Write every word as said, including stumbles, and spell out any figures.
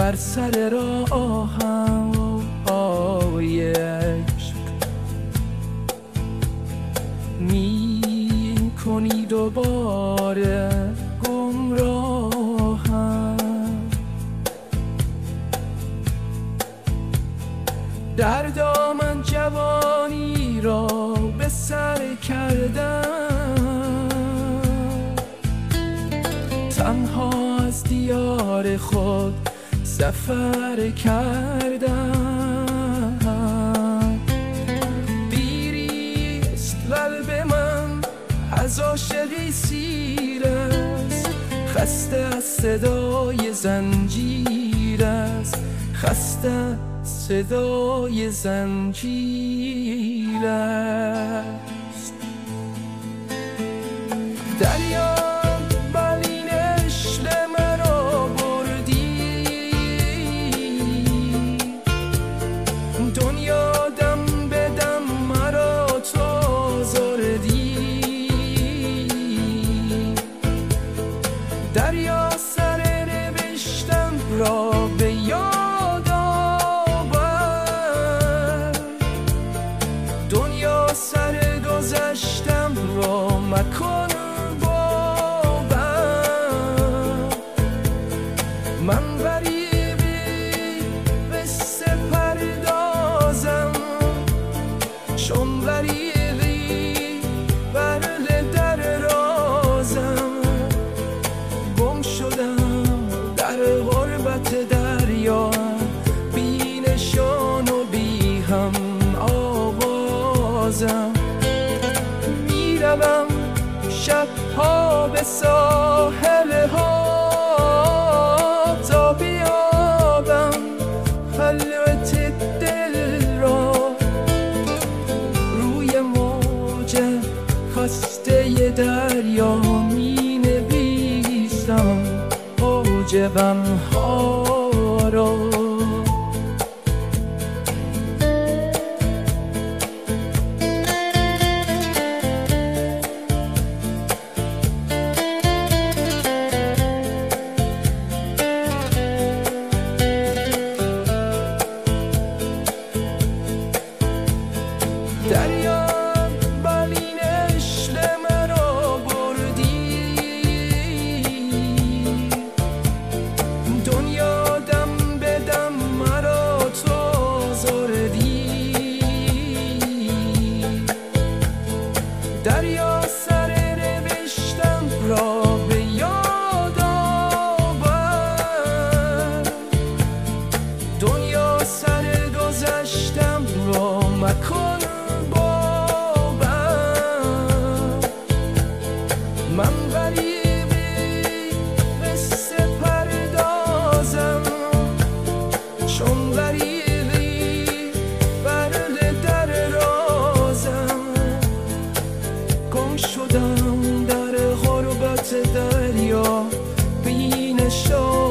بر سر راهم آی عشق می کنی دوباره گمراهم. در دامن جوانی را به سر کردم، تنها از دیار خود سفر کردم. بیریست قلب من از عاشقی سیر است، خسته از صدای زنجیر است، خسته صدای زنجیر است. دریا بالین عشق مرا بردی، دنیا دم به دم مرا تو آزردی. دریا سر نوشتم را به یاد آورد، دنیا سر گذشتم را مکن باور. من غریبی قصه پردازم، چون غریبی بر در رازم. گم شدم در غربت دریا، بی نشان و بی هم آوازم. میروم شبها به ساحل ها تا بیابم خلوت دل را. روی موج خسته دریا می نویسم اوج غمها را. دریا بالین عشق مرا بردی، دنیا دم به دم مرا تو آزردی. دریا سر نوشتم را به یاد آورد، دنیا سر گذشتم را مکن باور. من غریبی قصه پردازم، چون غریبی بر در رازم. گم شدم در غربت دریا، بی نشان